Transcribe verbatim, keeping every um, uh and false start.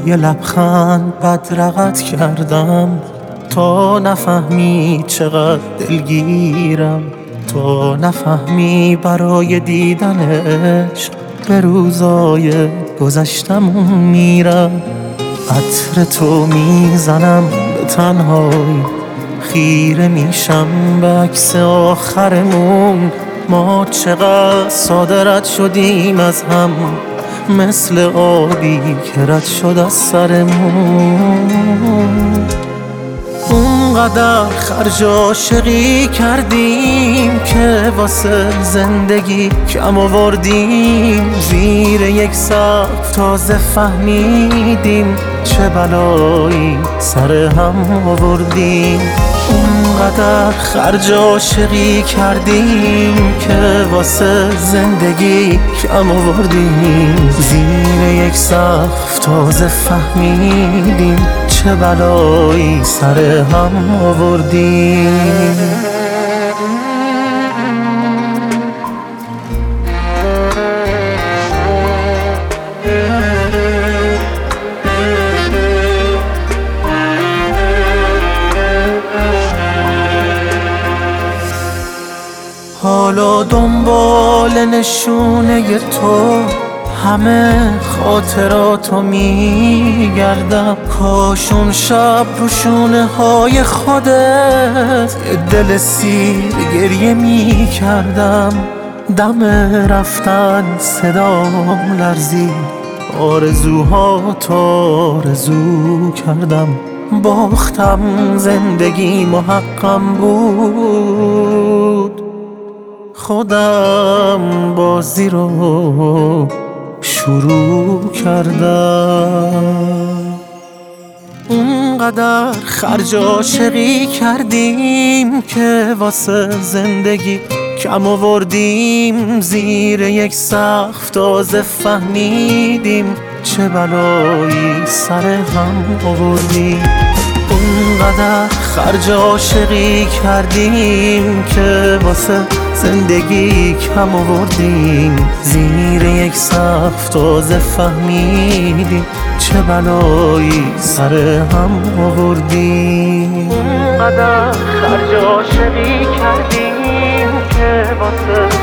یه لبخند بدرقت کردم تا نفهمی چقدر دلگیرم، تا نفهمی برای دیدنش به روزای گذشتمون میرم. عطر تو میزنم به تنهایی، خیره میشم به عکس آخرمون. ما چقدر ساده رد شدیم از هم، مثل آبی که رد شد از سرمون. اونقدر خرج عاشقی کردیم که واسه زندگی کم آوردیم. زیر یک سقف تازه فهمیدیم چه بلایی سر هم آوردیم. اونقدر خرج عاشقی کردیم که واسه زندگی کم آوردیم. زیر یک سقف تازه فهمیدیم چه بلایی سر هم آوردیم. حالا دنبال نشونه تو همه خاطراتو میگردم. کاش اون شب رو شونه های خودت یه دل سیر گریه میکردم. دم رفتن صدام لرزید، آرزوها تو آرزو کردم. باختم زندگی محقم بود، خودم بازی رو شروع کردم. اونقدر خرج عاشقی کردیم که واسه زندگی کم آوردیم. زیر یک سقف تازه فهمیدیم چه بلایی سر هم آوردیم. اونقدر خرج عاشقی کردیم که واسه زندگی کم آوردیم. زیر یک سقف تازه فهمیدیم چه بلایی سر هم آوردیم. اونقدر خرج عاشقی کردیم که واسه